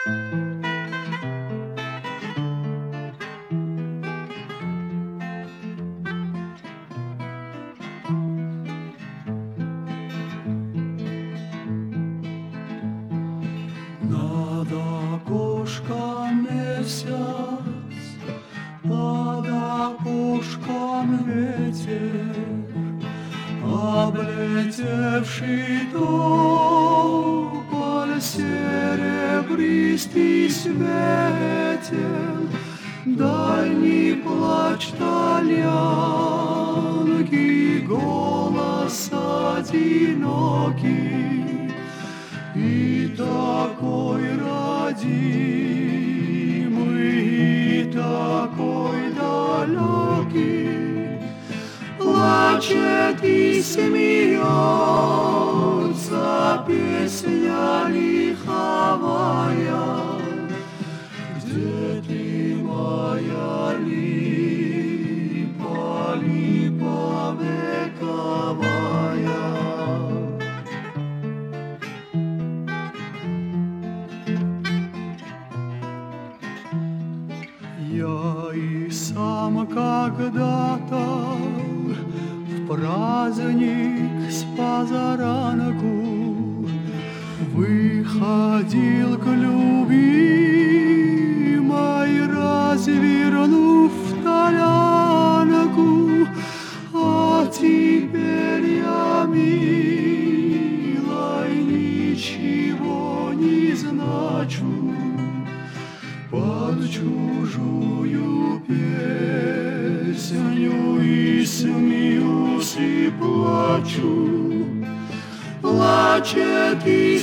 Над окошком месяц, под окошком ветер, облетевший тополь, серебристый светел, дальний плач тальянки, голос одинокий. И такой родимый, и такой далекий, плачет и смеется песня лиховая. Где ты, моя липа, липа вековая? Я и сам когда-то в праздник с позаранку выходил к любимой, развернув талянку, а теперь я, милой, ничего не значу. Под чужую песню и смеюсь, и плачу. Плачет и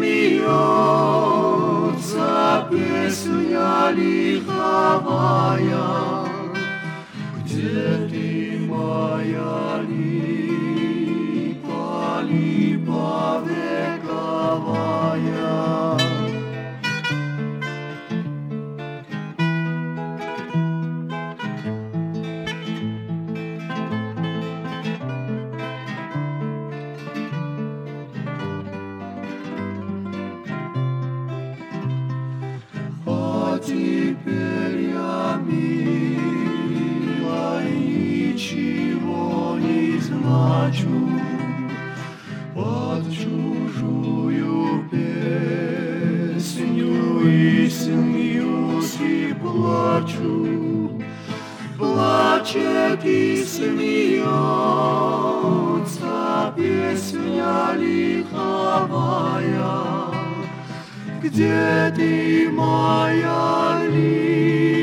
смеется песня лиховая. Где ты, моя липа, липа вековая? Теперь я, милой, ничего не значу. Под чужую песню и смеюсь, и плачу. Плачет и смеется песня лиховая. Где ты, моя липа?